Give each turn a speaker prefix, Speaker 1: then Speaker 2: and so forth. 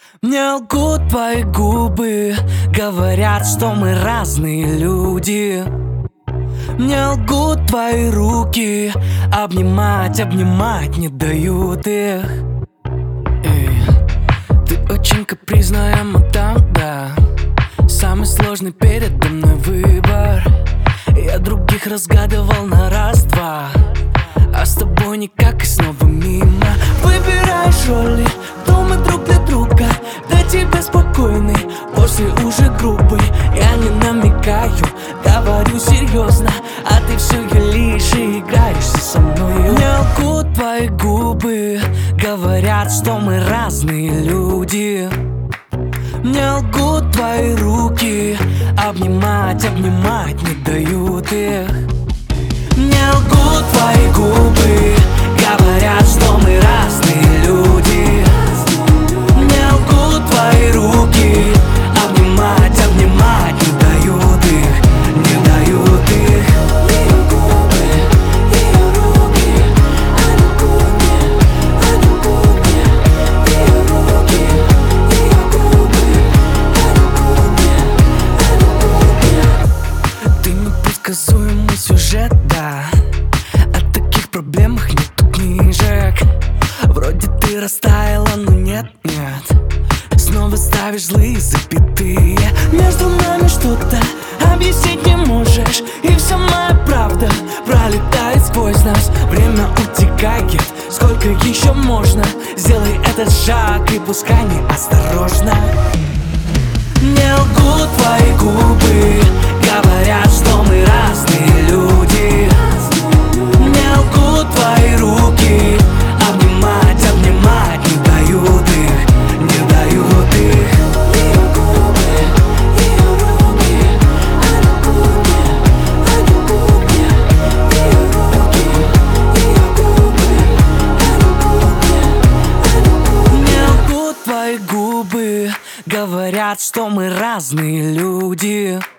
Speaker 1: Мне лгут твои губы, говорят, что мы разные люди. Мне лгут твои руки, обнимать не дают их. Эй, ты очень капризная, мадам, да. Самый сложный передо мной выбор. Я других разгадывал на раз-два, а с тобой никак и снова мимо. Выбираешь роли, кто мы друг для друга. Для тебя спокойный, после уже грубый. Я не намекаю, говорю серьезно, а ты все юлишь и играешься со мной. Мне лгут твои губы, говорят, что мы разные люди. Мне лгут твои руки, обнимать не дают их. Мне лгут твои губы, говорят, что мы разные люди. Мне лгут твои руки, обнимать не дают их, не дают их. Ее губы, ее руки, они лгут мне, ее руки, ее губы, они лгут мне. Ты непредсказуемый сюжет, да. О таких проблемах нету книжек. Вроде ты растаяла, но нет. Снова ставишь злые запятые. Между нами что-то объяснить не можешь, и вся моя правда пролетает сквозь нас. Время утекает, сколько еще можно? Сделай этот шаг и пускай неосторожно. Мне лгут твои губы, говорят, что мы разные люди. Мне лгут твои руки, обнимать не дают их, не дают их. Ее губы, ее руки, они лгут мне, ее руки, ее губы, они лгут мне. Мне лгут твои губы, говорят, что мы разные люди.